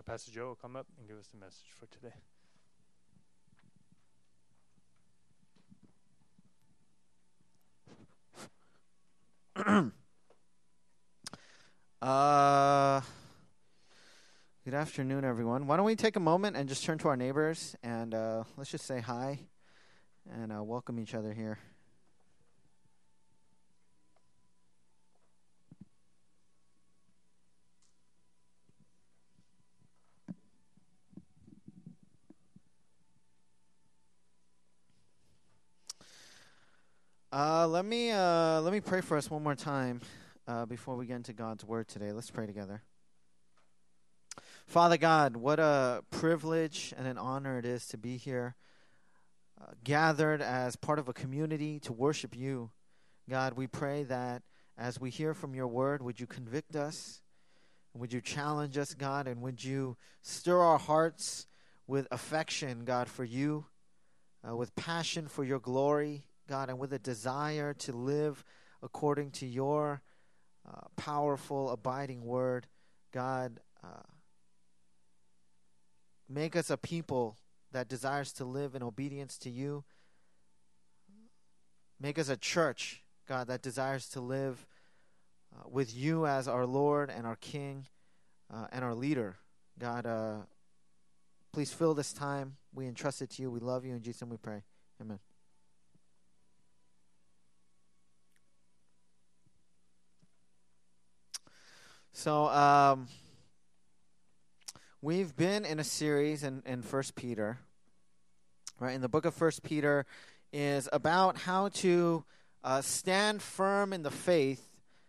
Pastor Joe will come up and give us the message for today. Good afternoon, everyone. Why don't we take a moment and just turn to our neighbors and let's just say hi and welcome each other here. Let me pray for us one more time before we get into God's word today. Let's pray together. Father God, what a privilege and an honor it is to be here, gathered as part of a community to worship you. God, we pray that as we hear from your word, would you convict us? Would you challenge us, God? And would you stir our hearts with affection, God, for you, with passion for your glory, God, and with a desire to live according to your powerful, abiding word. God, make us a people that desires to live in obedience to you. Make us a church, God, that desires to live with you as our Lord and our King and our leader. God, please fill this time. We entrust it to you. We love you. In Jesus' name we pray. Amen. So, we've been in a series in 1 Peter, right? And the book of 1 Peter is about how to stand firm in the faith,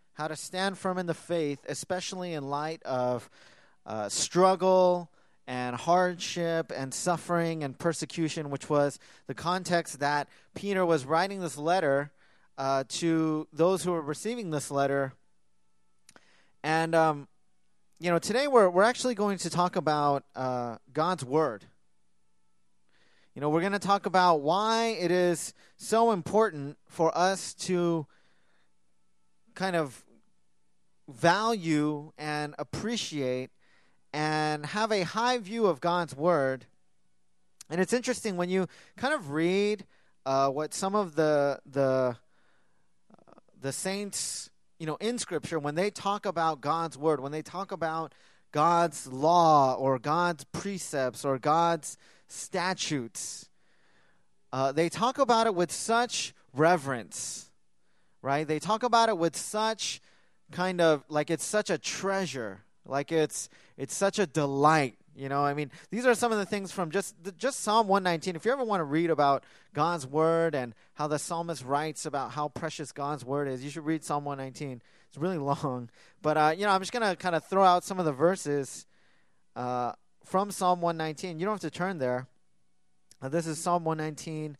especially in light of struggle and hardship and suffering and persecution, which was the context that Peter was writing this letter to those who were receiving this letter. And, today we're actually going to talk about God's Word. We're going to talk about why it is so important for us to kind of value and appreciate and have a high view of God's Word. And it's interesting when you kind of read what some of the saints, in Scripture, when they talk about God's Word, when they talk about God's law or God's precepts or God's statutes, they talk about it with such reverence, right? They talk about it with such kind of, like it's such a treasure, like it's such a delight. These are some of the things from just Psalm 119. If you ever want to read about God's Word and how the psalmist writes about how precious God's Word is, you should read Psalm 119. It's really long. But, I'm just going to kind of throw out some of the verses from Psalm 119. You don't have to turn there. This is Psalm 119,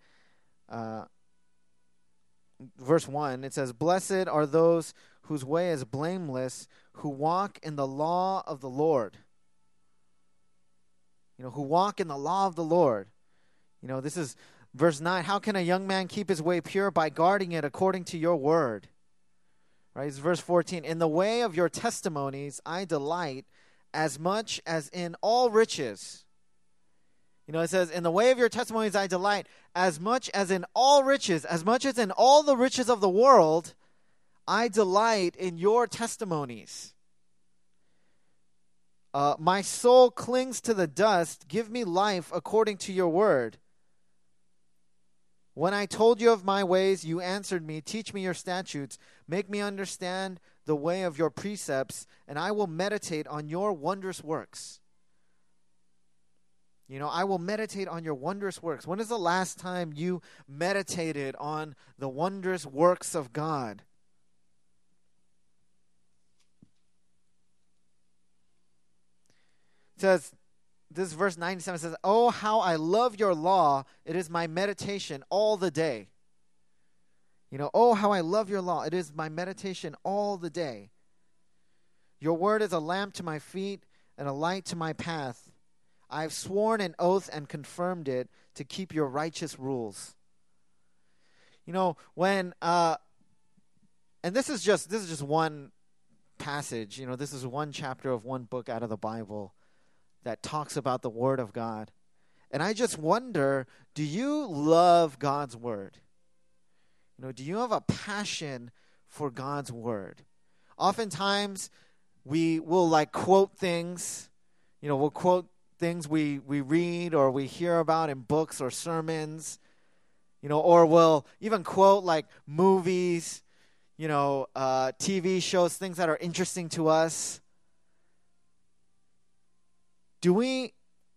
verse 1. It says, "Blessed are those whose way is blameless, who walk in the law of the Lord." Who walk in the law of the Lord. This is verse 9. "How can a young man keep his way pure? By guarding it according to your word." Right? It's verse 14. "In the way of your testimonies I delight as much as in all riches." It says, "In the way of your testimonies I delight as much as in all riches." As much as in all the riches of the world, I delight in your testimonies. "My soul clings to the dust. Give me life according to your word. When I told you of my ways, you answered me. Teach me your statutes. Make me understand the way of your precepts, and I will meditate on your wondrous works." I will meditate on your wondrous works. When is the last time you meditated on the wondrous works of God? It says, this verse 97 says, "Oh, how I love your law. It is my meditation all the day." "Oh, how I love your law. It is my meditation all the day. Your word is a lamp to my feet and a light to my path. I have sworn an oath and confirmed it to keep your righteous rules." And this is just one passage. This is one chapter of one book out of the Bible that talks about the Word of God. And I just wonder, do you love God's Word? Do you have a passion for God's Word? Oftentimes, we will quote things. We'll quote things we read or we hear about in books or sermons. Or we'll even quote movies, TV shows, things that are interesting to us. Do we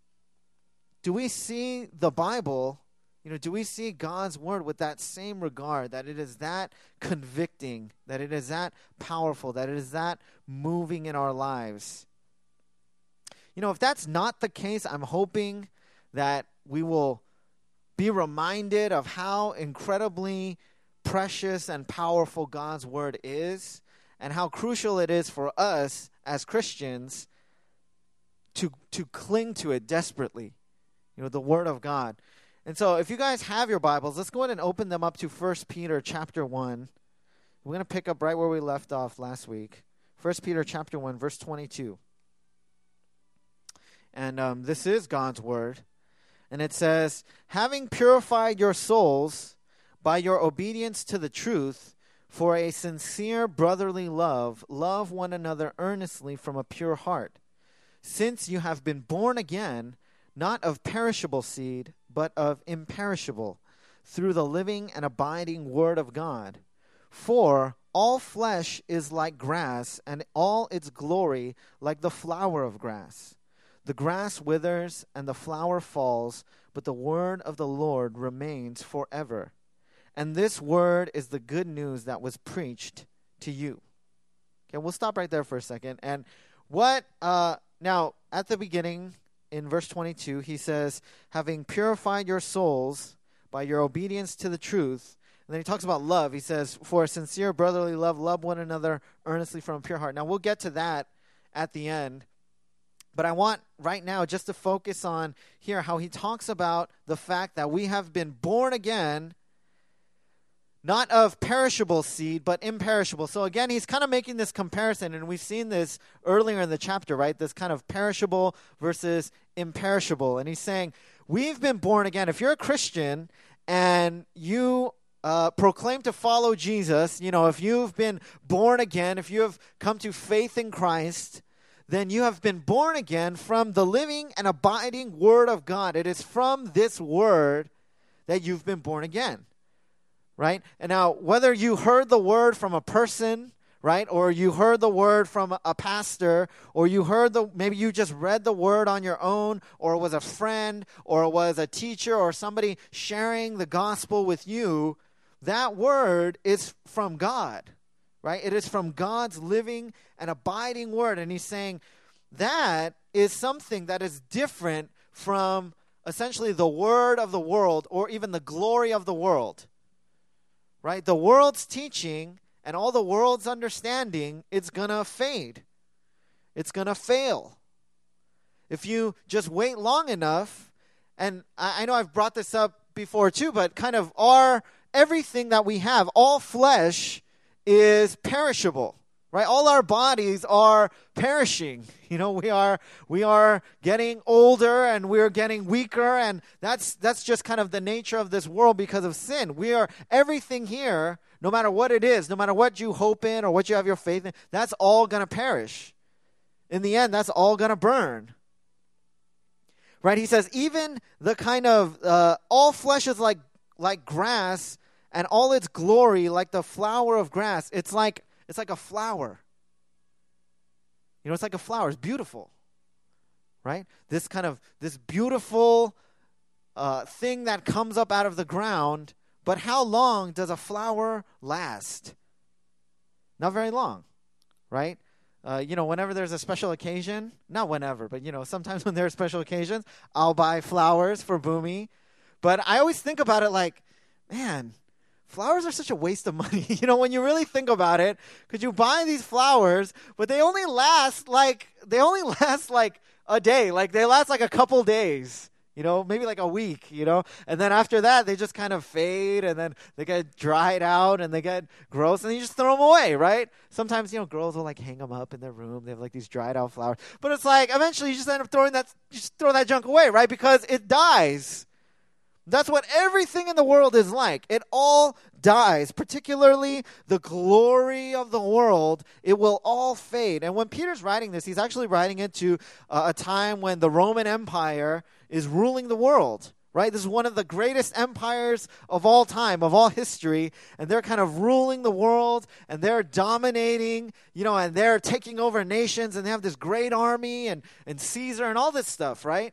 see the Bible, do we see God's Word with that same regard, that it is that convicting, that it is that powerful, that it is that moving in our lives? If that's not the case, I'm hoping that we will be reminded of how incredibly precious and powerful God's Word is, and how crucial it is for us as Christians to cling to it desperately, the Word of God. And so if you guys have your Bibles, let's go ahead and open them up to 1 Peter chapter 1. We're going to pick up right where we left off last week. 1 Peter chapter 1, verse 22. And this is God's Word. And it says, having purified your souls by your obedience to the truth, for a sincere brotherly love, love one another earnestly from a pure heart, since you have been born again, not of perishable seed, but of imperishable, through the living and abiding Word of God. For all flesh is like grass, and all its glory like the flower of grass. The grass withers, and the flower falls, but the word of the Lord remains forever. And this word is the good news that was preached to you. Okay, we'll stop right there for a second. And now, at the beginning, in verse 22, he says, having purified your souls by your obedience to the truth. And then he talks about love. He says, for a sincere brotherly love, love one another earnestly from a pure heart. Now, we'll get to that at the end. But I want right now just to focus on here how he talks about the fact that we have been born again, not of perishable seed, but imperishable. So again, he's kind of making this comparison, and we've seen this earlier in the chapter, right? This kind of perishable versus imperishable. And he's saying, we've been born again. If you're a Christian and you proclaim to follow Jesus, if you've been born again, if you have come to faith in Christ, then you have been born again from the living and abiding Word of God. It is from this Word that you've been born again. Right? And now, whether you heard the word from a person, right, or you heard the word from a pastor, or maybe you just read the word on your own, or it was a friend, or it was a teacher, or somebody sharing the gospel with you, that word is from God, right? It is from God's living and abiding word. And he's saying that is something that is different from essentially the word of the world, or even the glory of the world. Right? The world's teaching and all the world's understanding, it's going to fade. It's going to fail. If you just wait long enough, and I know I've brought this up before too, but kind of everything that we have, all flesh is perishable. Right? All our bodies are perishing. We are getting older and we're getting weaker, and that's just kind of the nature of this world because of sin. Everything here, no matter what it is, no matter what you hope in or what you have your faith in, that's all going to perish. In the end, that's all going to burn. Right? He says, even the kind of, all flesh is like grass, and all its glory like the flower of grass. It's like a flower. It's like a flower. It's beautiful. Right? This beautiful thing that comes up out of the ground. But how long does a flower last? Not very long. Right? Whenever there's a special occasion, not whenever, but, sometimes when there are special occasions, I'll buy flowers for Boomy. But I always think about it like, man, flowers are such a waste of money, when you really think about it, because you buy these flowers, but they only last like a day. Like, they last like a couple days, maybe like a week, and then after that they just kind of fade, and then they get dried out and they get gross, and you just throw them away, right? Sometimes, girls will like hang them up in their room. They have like these dried out flowers, but it's like eventually you just end up throw that junk away, right? Because it dies. That's what everything in the world is like. It all dies, particularly the glory of the world. It will all fade. And when Peter's writing this, he's actually writing it to a time when the Roman Empire is ruling the world, right? This is one of the greatest empires of all time, of all history, and they're kind of ruling the world, and they're dominating, and they're taking over nations, and they have this great army, and Caesar, and all this stuff, right?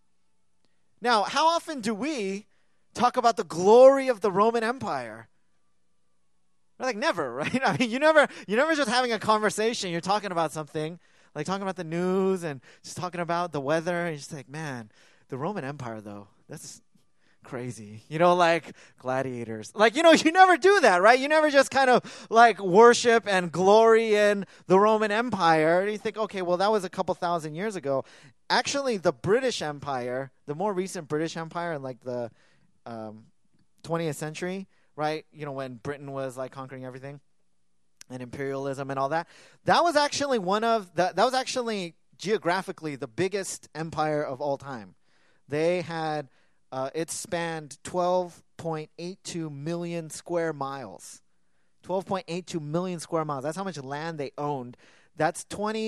Now, how often do we talk about the glory of the Roman Empire? We're like, never, right? I mean, you never just having a conversation. You're talking about something, like talking about the news and just talking about the weather, and you're just like, man, the Roman Empire, though, that's crazy. Like gladiators. Like, you never do that, right? You never just kind of like worship and glory in the Roman Empire. And you think, okay, well, that was a couple thousand years ago. Actually, the British Empire, the more recent British Empire in like the 20th century, right? When Britain was like conquering everything and imperialism and all that, that was actually that was actually geographically the biggest empire of all time. They had, it spanned 12.82 million square miles. 12.82 million square miles. That's how much land they owned. That's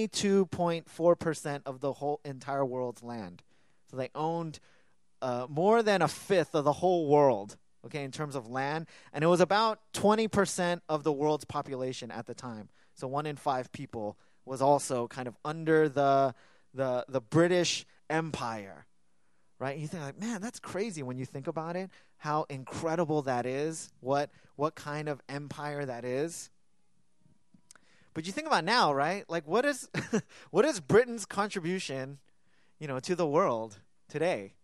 22.4% of the whole entire world's land. So they owned more than a fifth of the whole world, okay, in terms of land. And it was about 20% of the world's population at the time. So 1 in 5 people was also kind of under the British Empire, right? And you think like, man, that's crazy when you think about it, how incredible that is, what kind of empire that is. But you think about now, right? Like, what is Britain's contribution, to the world today?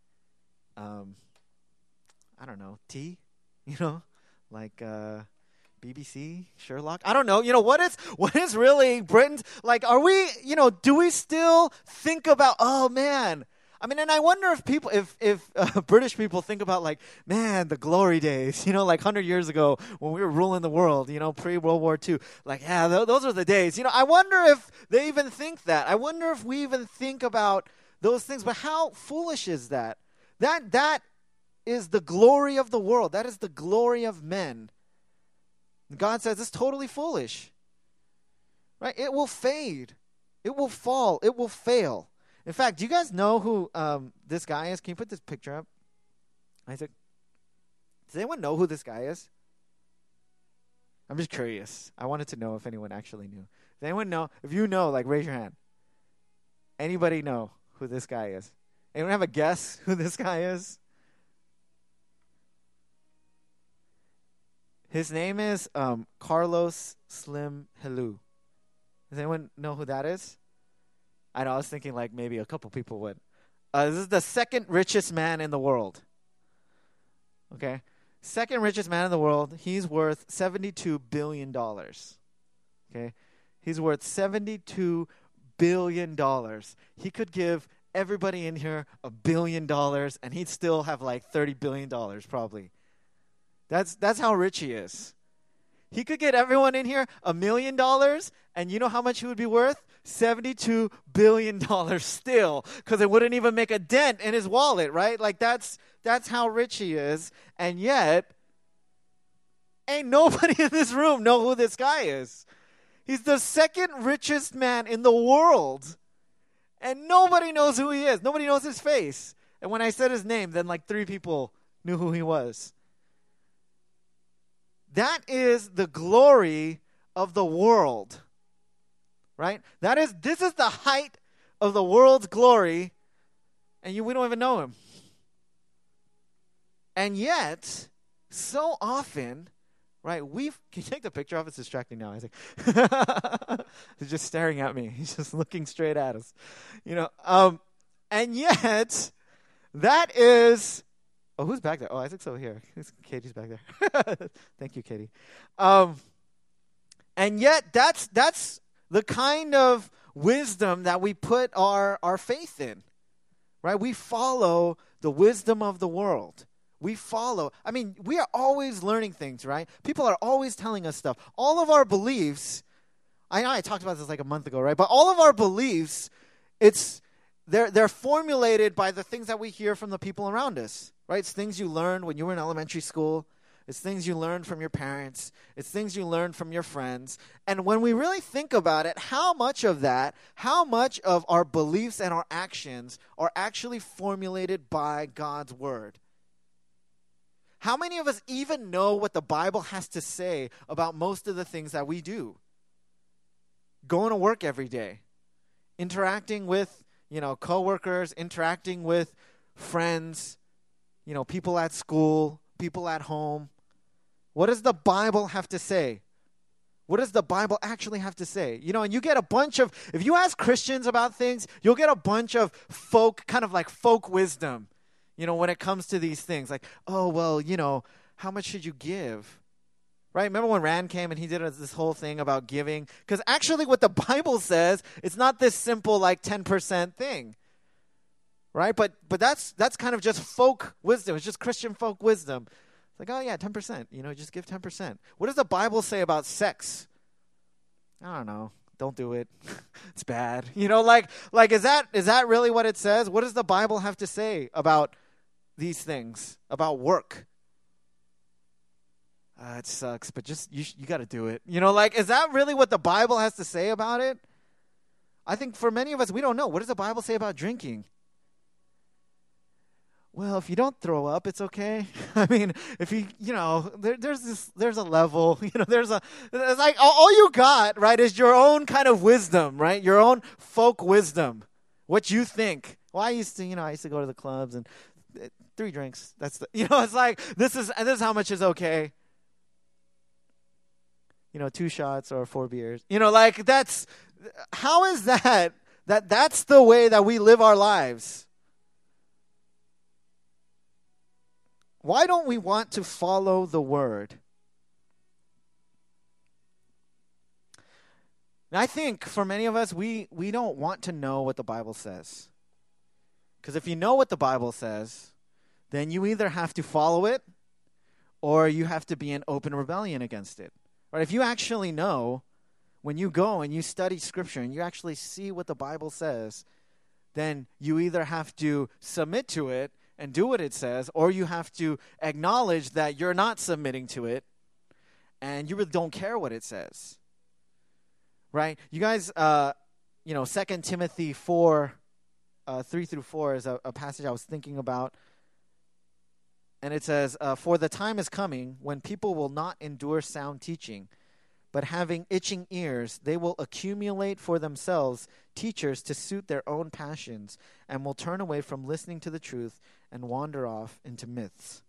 I don't know, tea, like BBC, Sherlock. I don't know. What is really Britain's, like, are we, do we still think about, oh man, I mean, and I wonder if people, if British people think about like, man, the glory days, like 100 years ago when we were ruling the world, pre-World War II, like, yeah, those are the days. I wonder if they even think that. I wonder if we even think about those things. But how foolish is that? That is the glory of the world. That is the glory of men. God says it's totally foolish, right? It will fade. It will fall. It will fail. In fact, do you guys know who this guy is? Can you put this picture up, Isaac? Does anyone know who this guy is? I'm just curious. I wanted to know if anyone actually knew. Does anyone know? If you know, like, raise your hand. Anybody know who this guy is? Anyone have a guess who this guy is? His name is Carlos Slim Helú. Does anyone know who that is? I know, I was thinking like maybe a couple people would. This is the second richest man in the world. Okay? Second richest man in the world. He's worth $72 billion. Okay? He's worth $72 billion. He could give everybody in here $1 billion, and he'd still have like $30 billion probably. That's how rich he is. He could get everyone in here $1 million, and you know how much he would be worth? $72 billion still, because it wouldn't even make a dent in his wallet, right? Like that's how rich he is, and yet ain't nobody in this room know who this guy is. He's the second richest man in the world, and nobody knows who he is. Nobody knows his face. And when I said his name, then like 3 people knew who he was. That is the glory of the world, right? This is the height of the world's glory, and we don't even know him. And yet, so often, right, can you take the picture off? It's distracting now, Isaac. He's just staring at me. He's just looking straight at us. And yet, that is... Oh, who's back there? Oh, Isaac's over here. Katie's back there. Thank you, Katie. And yet, that's the kind of wisdom that we put our faith in, right? We follow the wisdom of the world. We are always learning things, right? People are always telling us stuff. All of our beliefs, I know I talked about this like a month ago, right? But all of our beliefs, they're formulated by the things that we hear from the people around us, right? It's things you learned when you were in elementary school. It's things you learned from your parents. It's things you learned from your friends. And when we really think about it, how much of our beliefs and our actions are actually formulated by God's word? How many of us even know what the Bible has to say about most of the things that we do? Going to work every day, interacting with, coworkers, interacting with friends, people at school, people at home. What does the Bible have to say? What does the Bible actually have to say? And you get if you ask Christians about things, you'll get a bunch of folk wisdom, when it comes to these things. Like, oh, well, how much should you give? Right? Remember when Rand came and he did this whole thing about giving? Because actually what the Bible says, it's not this simple 10% thing. Right? But that's kind of just folk wisdom. It's just Christian folk wisdom. It's like, oh yeah, 10%. Just give 10%. What does the Bible say about sex? I don't know. Don't do it. It's bad. Is that really what it says? What does the Bible have to say about these things? About work? It sucks, but just you got to do it. Is that really what the Bible has to say about it? I think for many of us, we don't know. What does the Bible say about drinking? Well, if you don't throw up, it's okay. I mean, if there's a level, it's like all you got, right, is your own kind of wisdom, right? Your own folk wisdom, what you think. Well, I used to go to the clubs and 3 drinks. That's it's like, this is how much is okay. 2 shots or 4 beers. How is that's the way that we live our lives? Why don't we want to follow the word? And I think for many of us, we don't want to know what the Bible says. Because if you know what the Bible says, then you either have to follow it or you have to be in open rebellion against it. Right? If you actually know, when you go and you study Scripture and you actually see what the Bible says, then you either have to submit to it and do what it says, or you have to acknowledge that you're not submitting to it and you really don't care what it says. Right? You guys, 2 Timothy 4, 3 through 4 is a passage I was thinking about. And it says, for the time is coming when people will not endure sound teaching, but having itching ears, they will accumulate for themselves teachers to suit their own passions, and will turn away from listening to the truth and wander off into myths.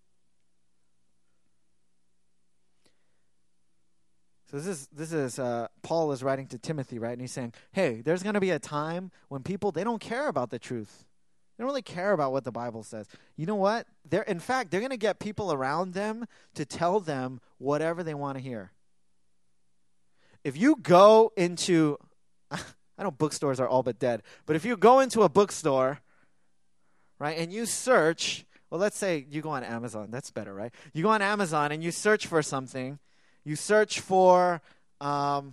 So this is Paul is writing to Timothy, right? And he's saying, hey, there's going to be a time when people, they don't care about the truth. They don't really care about what the Bible says. You know what? They're going to get people around them to tell them whatever they want to hear. If you go into, I know bookstores are all but dead, but if you go into a bookstore, right, and you search, well, let's say you go on Amazon. That's better, right? You go on Amazon and you search for something. You search for a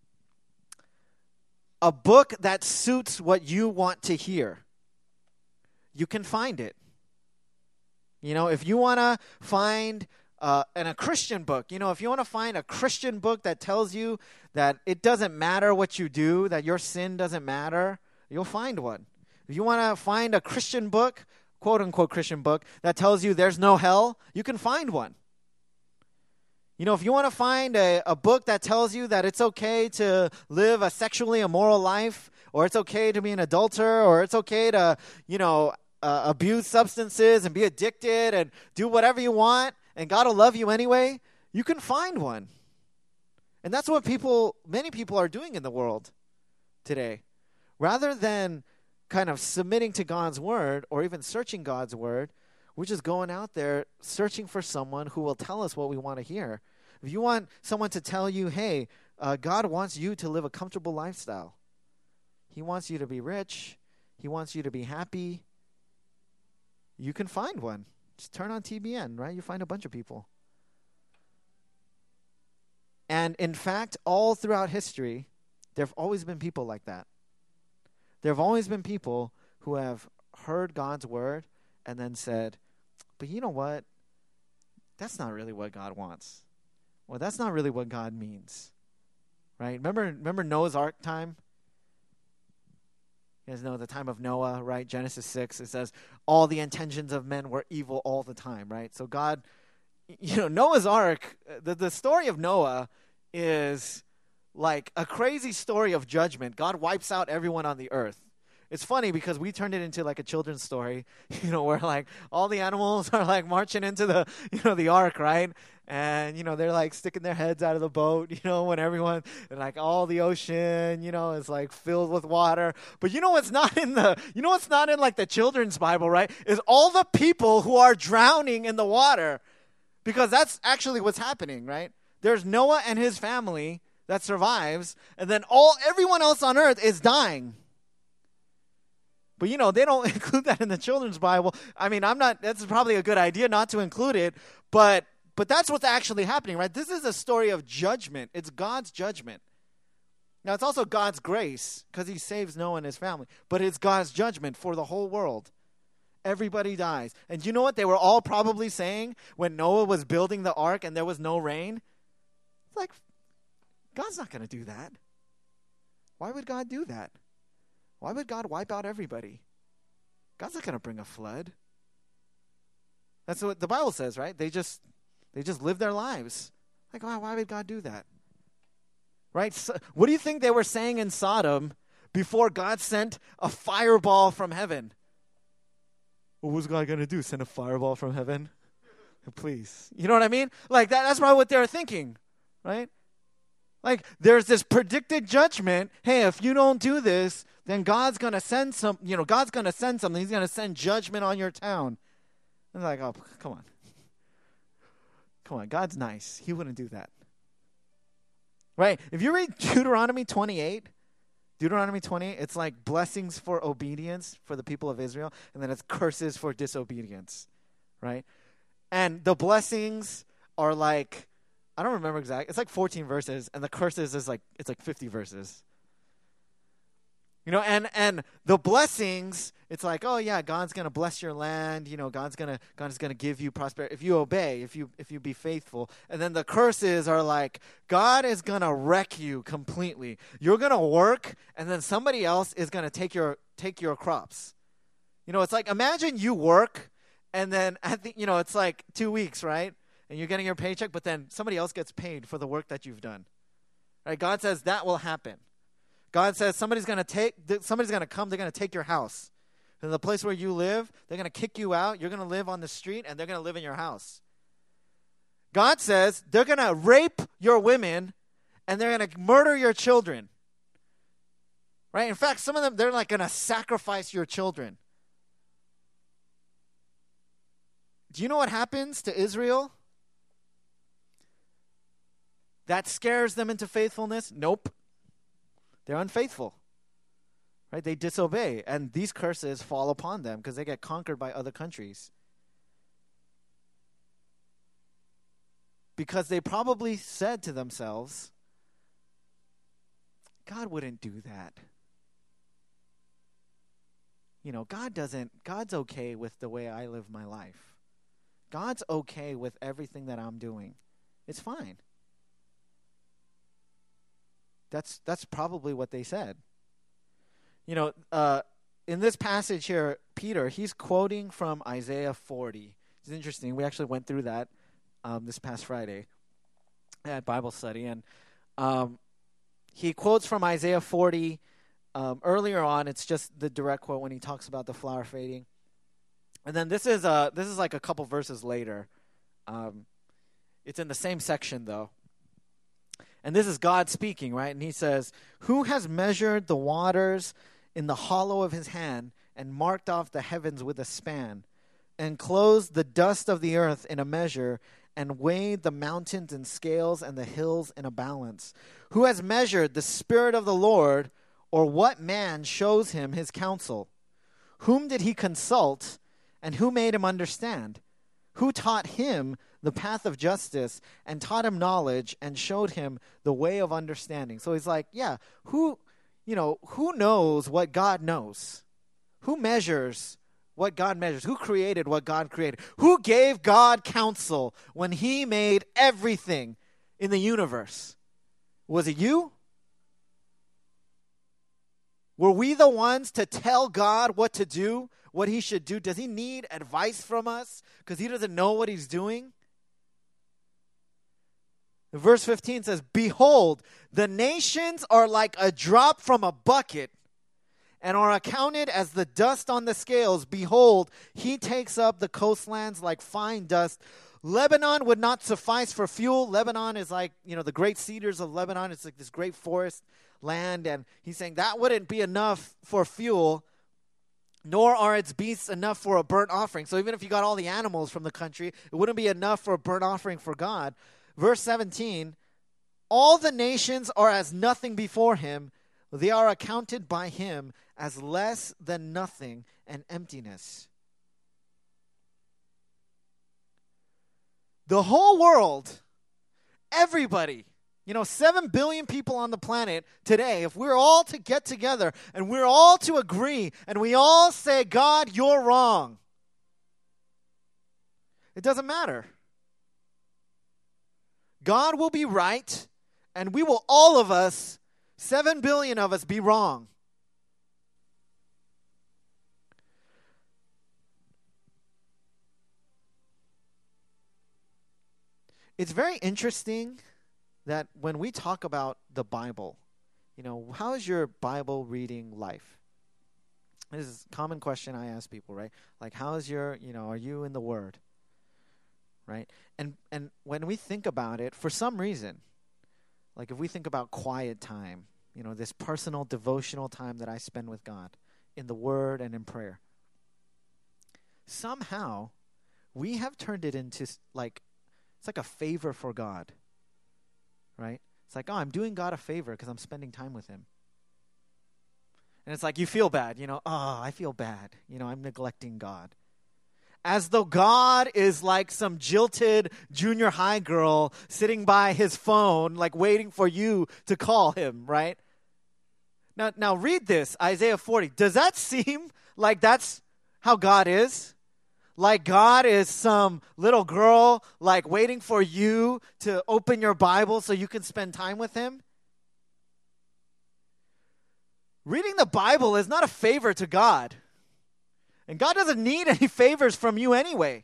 book that suits what you want to hear. You can find it. If you want to find a Christian book, if you want to find a Christian book that tells you that it doesn't matter what you do, that your sin doesn't matter, you'll find one. If you want to find a Christian book, quote-unquote Christian book, that tells you there's no hell, you can find one. If you want to find a book that tells you that it's okay to live a sexually immoral life, or it's okay to be an adulterer, or it's okay to, abuse substances and be addicted and do whatever you want, and God will love you anyway, you can find one. And that's what many people are doing in the world today. Rather than kind of submitting to God's word or even searching God's word, we're just going out there searching for someone who will tell us what we want to hear. If you want someone to tell you, hey, God wants you to live a comfortable lifestyle. He wants you to be rich. He wants you to be happy. you can find one. Just turn on TBN, right? You find a bunch of people. And in fact, all throughout history, there have always been people like that. There have always been people who have heard God's word and then said, but you know what? That's not really what God wants. Well, that's not really what God means. Right? Remember Noah's Ark time? You guys know the time of Noah, right? Genesis 6, it says, all the intentions of men were evil all the time, right? So God, Noah's Ark, the story of Noah is like a crazy story of judgment. God wipes out everyone on the earth. It's funny because we turned it into like a children's story, where like all the animals are like marching into the, the ark, right? And, they're like sticking their heads out of the boat, when everyone, and like all the ocean, is like filled with water. But what's not in like the children's Bible, right? Is all the people who are drowning in the water, because that's actually what's happening, right? There's Noah and his family that survives, and then everyone else on earth is dying. But, they don't include that in the children's Bible. I mean, that's probably a good idea not to include it, but that's what's actually happening, right? This is a story of judgment. It's God's judgment. Now, it's also God's grace because he saves Noah and his family, but it's God's judgment for the whole world. Everybody dies. And you know what they were all probably saying when Noah was building the ark and there was no rain? It's like, God's not going to do that. Why would God do that? Why would God wipe out everybody? God's not going to bring a flood. That's what the Bible says, right? They just live their lives. Like, why would God do that? Right? So, what do you think they were saying in Sodom before God sent a fireball from heaven? What was God going to do? Send a fireball from heaven? Please. You know what I mean? Like, that's probably what they were thinking, right? Like, there's this predicted judgment. Hey, if you don't do this, then God's going to send something. God's going to send something. He's going to send judgment on your town. And they're like, oh, come on. Come on, God's nice. He wouldn't do that. Right? If you read Deuteronomy 28, it's like blessings for obedience for the people of Israel, and then it's curses for disobedience, right? And the blessings are like, I don't remember exactly. It's like 14 verses, and the curses is like, it's like 50 verses. And the blessings, it's like, oh yeah, God's gonna bless your land. God's gonna give you prosperity if you obey, if you be faithful. And then the curses are like, God is gonna wreck you completely. You're gonna work, and then somebody else is gonna take your crops. It's like, imagine you work, and then it's like 2 weeks, right? And you're getting your paycheck, but then somebody else gets paid for the work that you've done. Right? God says that will happen. God says somebody's going to come, they're going to take your house. And the place where you live, they're going to kick you out. You're going to live on the street, and they're going to live in your house. God says they're going to rape your women, and they're going to murder your children. Right? In fact, some of them, they're like going to sacrifice your children. Do you know what happens to Israel? That scares them into faithfulness? Nope. They're unfaithful. Right? They disobey. And these curses fall upon them because they get conquered by other countries. Because they probably said to themselves, God wouldn't do that. God's okay with the way I live my life. God's okay with everything that I'm doing. It's fine. That's probably what they said. In this passage here, Peter, he's quoting from Isaiah 40. It's interesting. We actually went through that this past Friday at Bible study. And he quotes from Isaiah 40 earlier on. It's just the direct quote when he talks about the flower fading. And then this is like a couple verses later. It's in the same section, though. And this is God speaking, right? And he says, who has measured the waters in the hollow of his hand and marked off the heavens with a span and closed the dust of the earth in a measure and weighed the mountains in scales and the hills in a balance? Who has measured the Spirit of the Lord, or what man shows him his counsel? Whom did he consult, And who made him understand? Who taught him the path of justice and taught him knowledge and showed him the way of understanding? So he's like, yeah, who knows what God knows? Who measures what God measures? Who created what God created? Who gave God counsel when he made everything in the universe? Was it you? Were we the ones to tell God what to do, what he should do? Does he need advice from us because he doesn't know what he's doing? Verse 15 says, "Behold, the nations are like a drop from a bucket and are accounted as the dust on the scales. Behold, he takes up the coastlands like fine dust. Lebanon would not suffice for fuel." Lebanon is like, the great cedars of Lebanon. It's like this great forest land. And he's saying that wouldn't be enough for fuel, nor are its beasts enough for a burnt offering. So even if you got all the animals from the country, it wouldn't be enough for a burnt offering for God. Verse 17, "All the nations are as nothing before him. They are accounted by him as less than nothing and emptiness." The whole world, everybody, 7 billion people on the planet today, if we're all to get together and we're all to agree and we all say, "God, you're wrong," it doesn't matter. God will be right, and we will, all of us, 7 billion of us, be wrong. It's very interesting that when we talk about the Bible, how is your Bible reading life? This is a common question I ask people, right? Like, how is your, are you in the Word? Right? And when we think about it, for some reason, like if we think about quiet time, this personal devotional time that I spend with God in the Word and in prayer, somehow we have turned it into it's like a favor for God, right? It's like, I'm doing God a favor because I'm spending time with him. And it's like you feel bad, I feel bad, I'm neglecting God. As though God is like some jilted junior high girl sitting by his phone, like waiting for you to call him, right? Now read this, Isaiah 40. Does that seem like that's how God is? Like God is some little girl, like waiting for you to open your Bible so you can spend time with him? Reading the Bible is not a favor to God. And God doesn't need any favors from you anyway.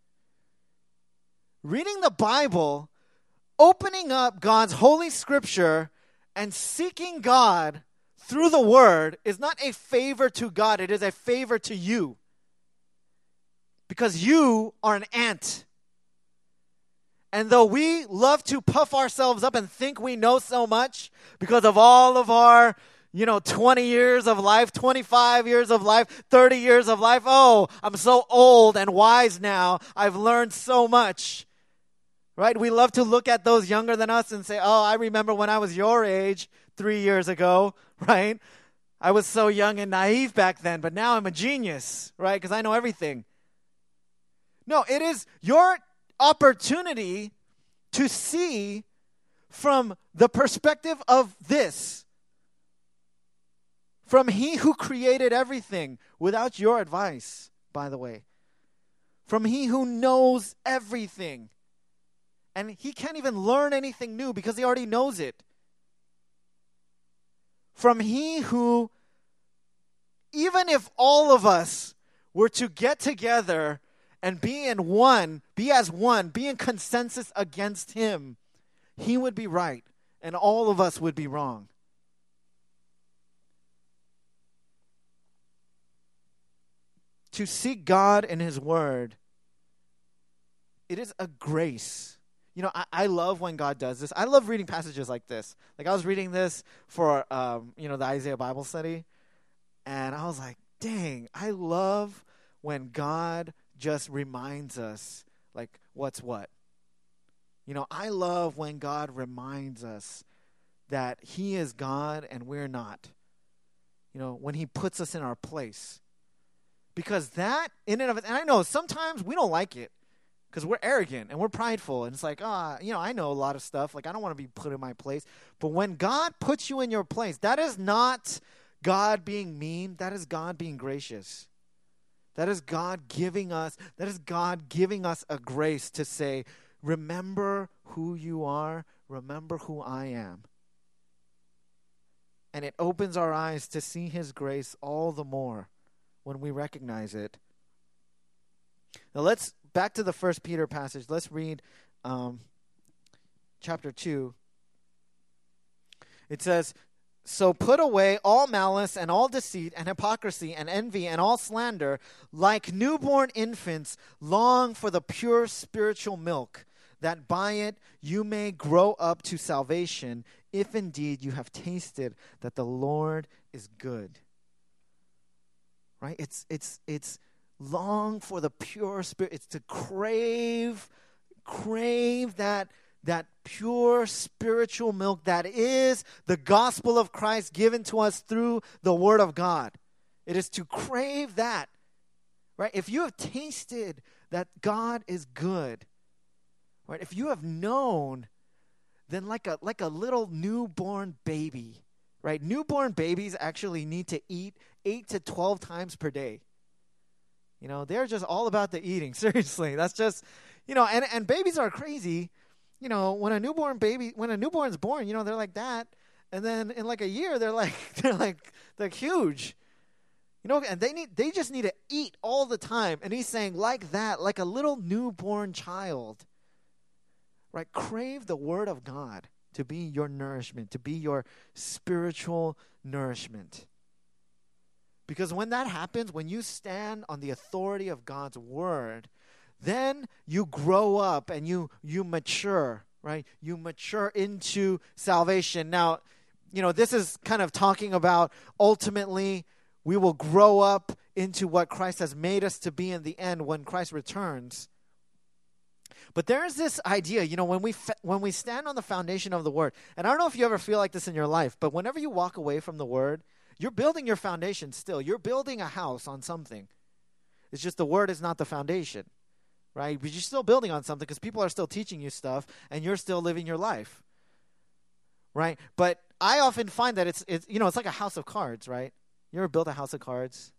Reading the Bible, opening up God's holy scripture, and seeking God through the Word is not a favor to God. It is a favor to you. Because you are an ant. And though we love to puff ourselves up and think we know so much because of all of our 20 years of life, 25 years of life, 30 years of life. Oh, I'm so old and wise now. I've learned so much. Right? We love to look at those younger than us and say, "Oh, I remember when I was your age 3 years ago," right? "I was so young and naive back then, but now I'm a genius," right? Because I know everything. No, it is your opportunity to see from the perspective of this. From he who created everything without your advice, by the way. From he who knows everything. And he can't even learn anything new because he already knows it. From he who, even if all of us were to get together and be in one, be as one, be in consensus against him, he would be right and all of us would be wrong. To seek God in his word, it is a grace. I love when God does this. I love reading passages like this. Like I was reading this for, the Isaiah Bible study, and I was like, dang, I love when God just reminds us, like, what's what. I love when God reminds us that he is God and we're not. When he puts us in our place. Because that in and of it, and I know sometimes we don't like it because we're arrogant and we're prideful. And it's like, I know a lot of stuff. Like, I don't want to be put in my place. But when God puts you in your place, that is not God being mean. That is God being gracious. That is God giving us a grace to say, remember who you are. Remember who I am. And it opens our eyes to see his grace all the more when we recognize it. Now let's back to the 1 Peter passage. Let's read chapter 2. It says, so put away all malice and all deceit and hypocrisy and envy and all slander. Like newborn infants, long for the pure spiritual milk, that by it you may grow up to salvation, if indeed you have tasted that the Lord is good. Right? It's long for the pure spirit. It's to crave that pure spiritual milk that is the gospel of Christ given to us through the Word of God. It is to crave that. Right? If you have tasted that God is good, right? If you have known, then like a little newborn baby, right? Newborn babies actually need to eat 8 to 12 times per day. They're just all about the eating. Seriously, that's just, and babies are crazy. When a newborn's born, they're like that, and then in like a year, they're huge. And they just need to eat all the time. And he's saying like that, like a little newborn child. Right? Crave the Word of God to be your nourishment, to be your spiritual nourishment. Because when that happens, when you stand on the authority of God's Word, then you grow up and you mature, right? You mature into salvation. Now, this is kind of talking about ultimately we will grow up into what Christ has made us to be in the end when Christ returns. But there's this idea, when we stand on the foundation of the Word, and I don't know if you ever feel like this in your life, but whenever you walk away from the Word, you're building your foundation still. You're building a house on something. It's just the Word is not the foundation, right? But you're still building on something because people are still teaching you stuff, and you're still living your life, right? But I often find that it's like a house of cards, right? You ever built a house of cards?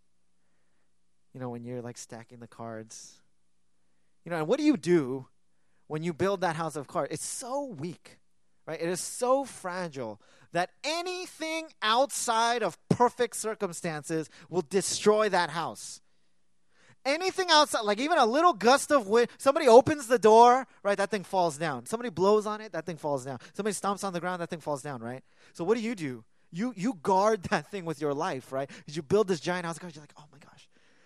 When you're like stacking the cards. And what do you do when you build that house of cards? It's so weak, right? It is so fragile that anything outside of perfect circumstances will destroy that house. Anything outside, like even a little gust of wind, somebody opens the door, right? That thing falls down. Somebody blows on it, that thing falls down. Somebody stomps on the ground, that thing falls down, right? So what do? You guard that thing with your life, right? Because you build this giant house of cards, you're like, oh my gosh,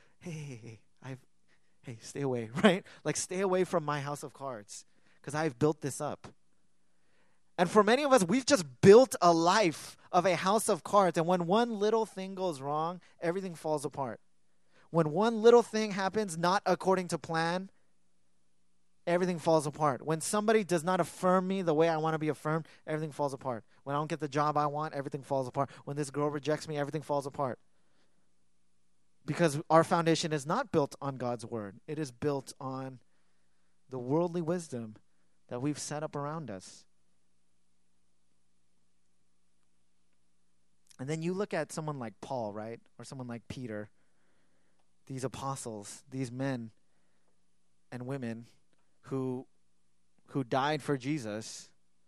hey, stay away, right? Like, stay away from my house of cards because I've built this up. And for many of us, we've just built a life of a house of cards. And when one little thing goes wrong, everything falls apart. When one little thing happens not according to plan, everything falls apart. When somebody does not affirm me the way I want to be affirmed, everything falls apart. When I don't get the job I want, everything falls apart. When this girl rejects me, everything falls apart. Because our foundation is not built on God's Word. It is built on the worldly wisdom that we've set up around us. And then you look at someone like Paul, right? Or someone like Peter. These apostles, these men and women who died for Jesus.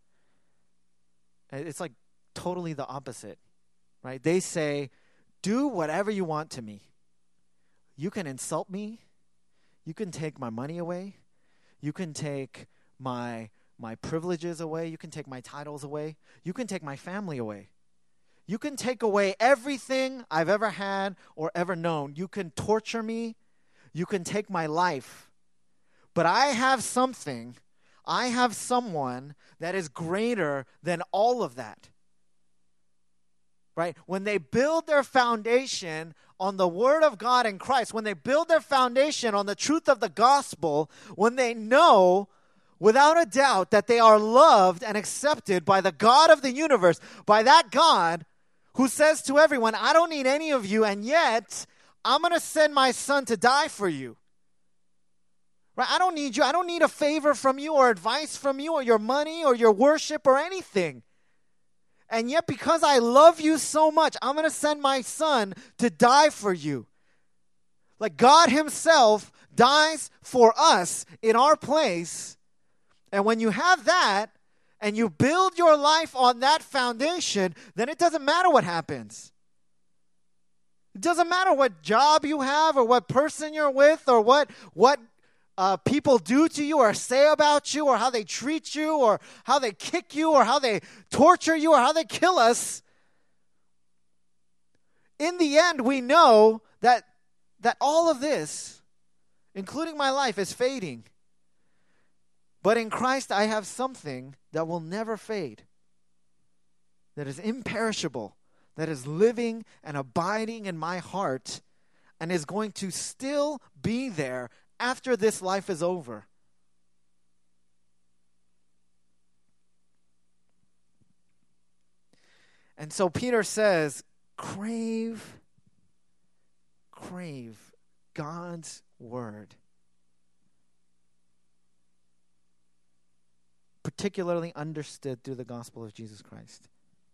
It's like totally the opposite, right? They say, do whatever you want to me. You can insult me. You can take my money away. You can take my privileges away. You can take my titles away. You can take my family away. You can take away everything I've ever had or ever known. You can torture me. You can take my life. But I have something. I have someone that is greater than all of that. Right? When they build their foundation on the Word of God in Christ, when they build their foundation on the truth of the gospel, when they know without a doubt that they are loved and accepted by the God of the universe, by that God who says to everyone, I don't need any of you, and yet I'm going to send my son to die for you. Right? I don't need you. I don't need a favor from you or advice from you or your money or your worship or anything. And yet, because I love you so much, I'm going to send my son to die for you. Like God himself dies for us in our place. And when you have that and you build your life on that foundation, then it doesn't matter what happens. It doesn't matter what job you have or what person you're with or what people do to you or say about you or how they treat you or how they kick you or how they torture you or how they kill us. In the end, we know that all of this, including my life, is fading. But in Christ, I have something that will never fade, that is imperishable, that is living and abiding in my heart and is going to still be there after this life is over. And so Peter says, crave God's word. Particularly understood through the gospel of Jesus Christ.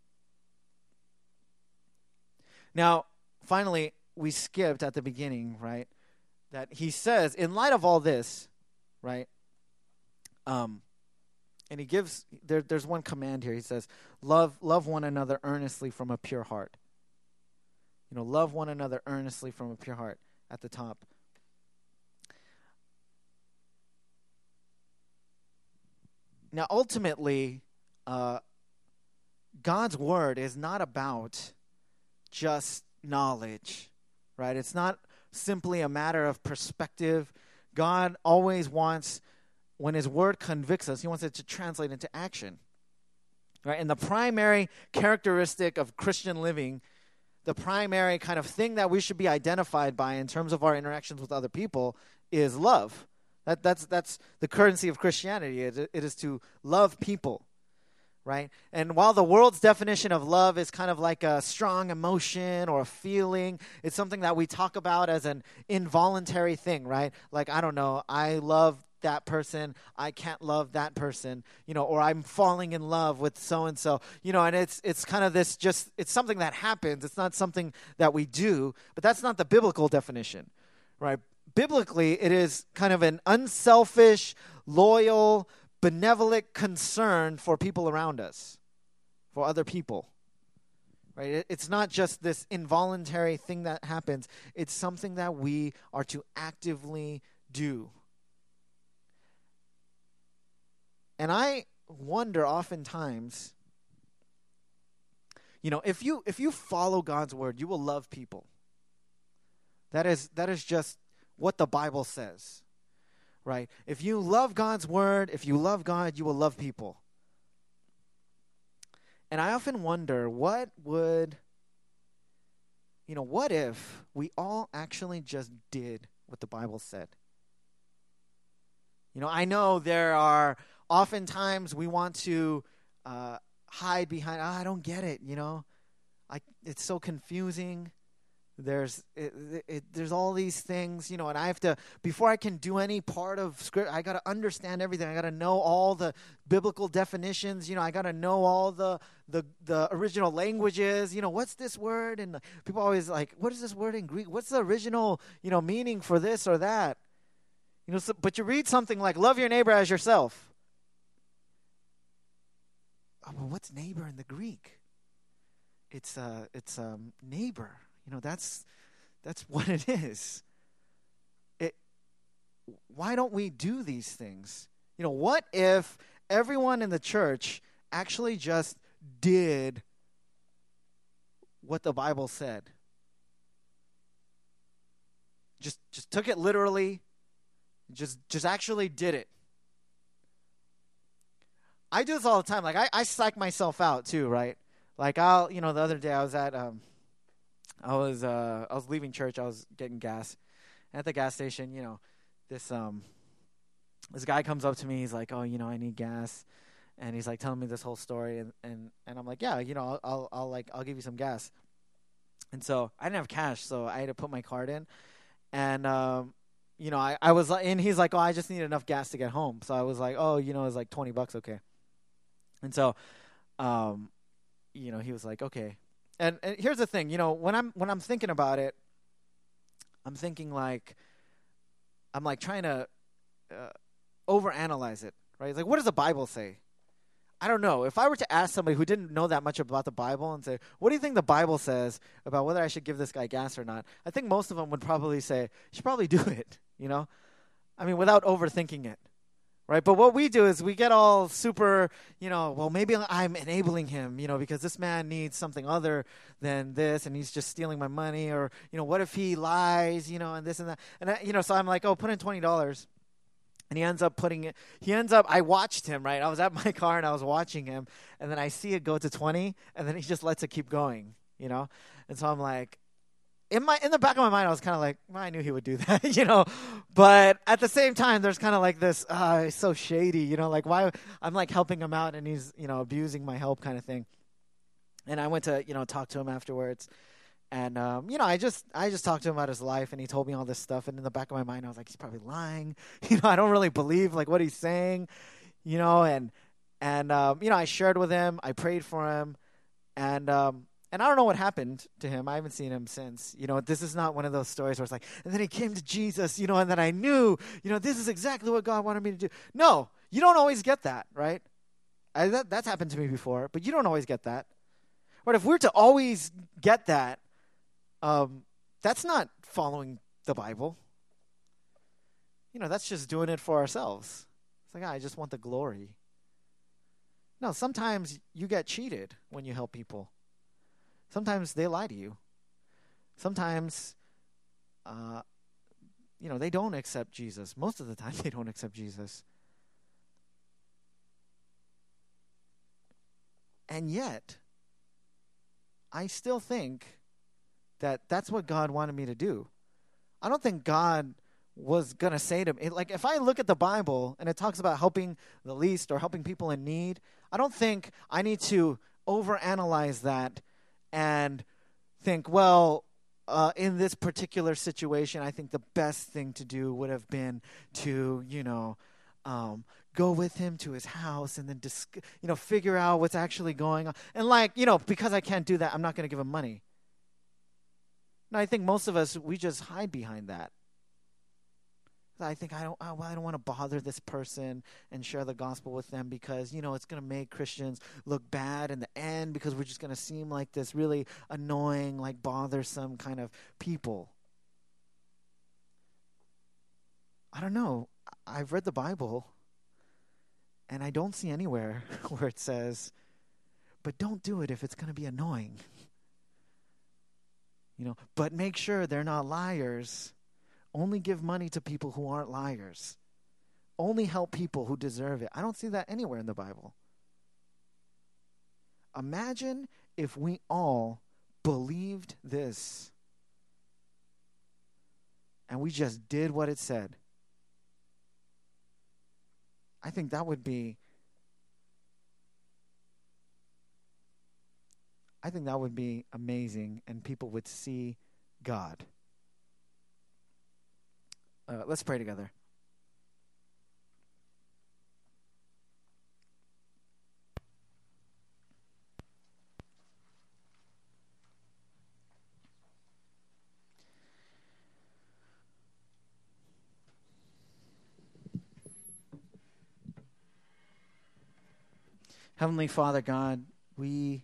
Now, finally, we skipped at the beginning, right? That he says, in light of all this, right? And he gives, there's one command here. He says, love one another earnestly from a pure heart. You know, love one another earnestly from a pure heart at the top. Now, ultimately, God's word is not about just knowledge, right? It's not simply a matter of perspective. God always wants, when his word convicts us, he wants it to translate into action, right? And the primary characteristic of Christian living, the primary kind of thing that we should be identified by in terms of our interactions with other people is love. That's the currency of Christianity. It is to love people, right? And while the world's definition of love is kind of like a strong emotion or a feeling, it's something that we talk about as an involuntary thing, right? Like, I don't know, I love that person, I can't love that person, you know, or I'm falling in love with so-and-so, you know, and it's kind of this just, it's something that happens. It's not something that we do, but that's not the biblical definition, right? Biblically, it is kind of an unselfish, loyal, benevolent concern for people around us, for other people, right? It's not just this involuntary thing that happens. It's something that we are to actively do. And I wonder oftentimes, you know, if you follow God's word, you will love people. That is just what the Bible says, right? If you love God's word, if you love God, you will love people. And I often wonder, what if we all actually just did what the Bible said? You know, I know there are oftentimes we want to hide behind, I don't get it, you know. It's so confusing. There's all these things, you know, and I have to, before I can do any part of script, I got to understand everything. I got to know all the biblical definitions, you know, I got to know all the original languages, you know, what's this word? And people always like, what is this word in Greek? What's the original, you know, meaning for this or that? You know, but you read something like, love your neighbor as yourself. Oh, well, what's neighbor in the Greek? It's neighbor. You know, that's what it is. Why don't we do these things? You know, what if everyone in the church actually just did what the Bible said? Just took it literally. Just actually did it. I do this all the time. Like, I psych myself out too, right? Like, the other day I was at I was leaving church. I was getting gas. And at the gas station, you know, this guy comes up to me. He's like, "Oh, you know, I need gas," and he's like telling me this whole story. And I'm like, "Yeah, you know, I'll give you some gas." And so I didn't have cash, so I had to put my card in. And, I was like, and he's like, oh, I just need enough gas to get home. So I was like, oh, it's like $20, okay. And so, he was like, okay. And here's the thing, when I'm thinking about it, I'm thinking like, I'm like trying to overanalyze it, right? It's like, what does the Bible say? I don't know. If I were to ask somebody who didn't know that much about the Bible and say, what do you think the Bible says about whether I should give this guy gas or not? I think most of them would probably say, you should probably do it, I mean, without overthinking it, right? But what we do is we get all super, well, maybe I'm enabling him, because this man needs something other than this, and he's just stealing my money, or, what if he lies, and this and that. And, so I'm like, oh, put in $20. And he ends up, I watched him, right? I was at my car and I was watching him, and then I see it go to 20, and then he just lets it keep going, And so I'm like, in the back of my mind, I was kind of like, well, I knew he would do that, But at the same time, there's kind of like this, it's so shady, like why I'm like helping him out and he's, abusing my help kind of thing. And I went to, talk to him afterwards. And, I just talked to him about his life, and he told me all this stuff. And in the back of my mind, I was like, he's probably lying. I don't really believe like what he's saying, and I shared with him. I prayed for him. And I don't know what happened to him. I haven't seen him since. This is not one of those stories where it's like, and then he came to Jesus, and then I knew, this is exactly what God wanted me to do. No, you don't always get that, right? That's happened to me before, but you don't always get that. But if we're to always get that, that's not following the Bible. That's just doing it for ourselves. It's like, I just want the glory. No, sometimes you get cheated when you help people. Sometimes they lie to you. Sometimes, they don't accept Jesus. Most of the time, they don't accept Jesus. And yet, I still think that that's what God wanted me to do. I don't think God was going to say to me, like if I look at the Bible and it talks about helping the least or helping people in need, I don't think I need to overanalyze that and think, well, in this particular situation, I think the best thing to do would have been to, go with him to his house and then, figure out what's actually going on. And because I can't do that, I'm not going to give him money. No, I think most of us, we just hide behind that. I think I don't want to bother this person and share the gospel with them because, it's going to make Christians look bad in the end because we're just going to seem like this really annoying, like bothersome kind of people. I don't know. I've read the Bible and I don't see anywhere where it says, but don't do it if it's going to be annoying. But make sure they're not liars. Only give money to people who aren't liars. Only help people who deserve it. I don't see that anywhere in the Bible. Imagine if we all believed this and we just did what it said. I think that would be amazing, and people would see God. Let's pray together. Heavenly Father God, we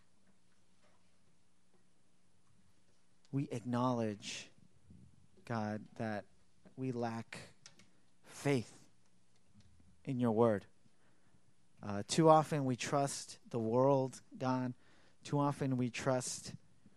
acknowledge, God, that we lack faith in your word. Too often we trust the world, God. Too often we trust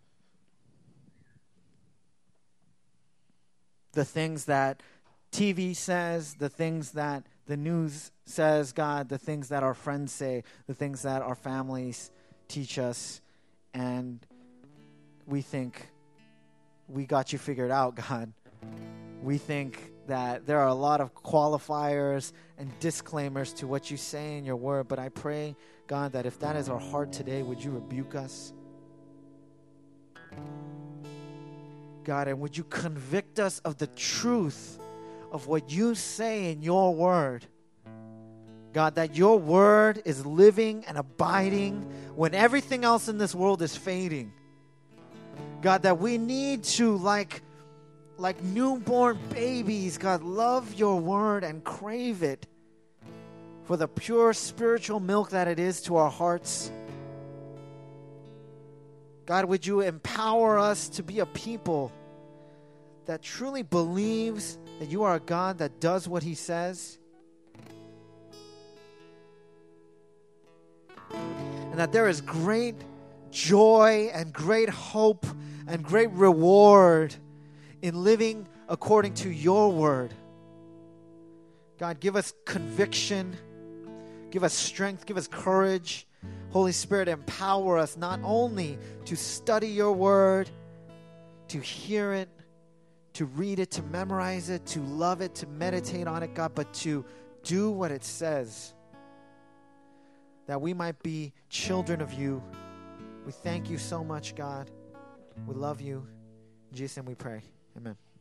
the things that TV says, the things that the news says, God, the things that our friends say, the things that our families teach us, and we think we got you figured out, God. We think that there are a lot of qualifiers and disclaimers to what you say in your word, but I pray, God, that if that is our heart today, would you rebuke us? God, and would you convict us of the truth of what you say in your word. God, that your word is living and abiding when everything else in this world is fading. God, that we need to, like newborn babies, God, love your word and crave it for the pure spiritual milk that it is to our hearts. God, would you empower us to be a people that truly believes that you are a God that does what he says, and that there is great joy and great hope and great reward in living according to your word. God, give us conviction, give us strength, give us courage. Holy Spirit, empower us not only to study your word, to hear it, to read it, to memorize it, to love it, to meditate on it, God, but to do what it says, that we might be children of you. We thank you so much, God. We love you. In Jesus' name we pray. Amen.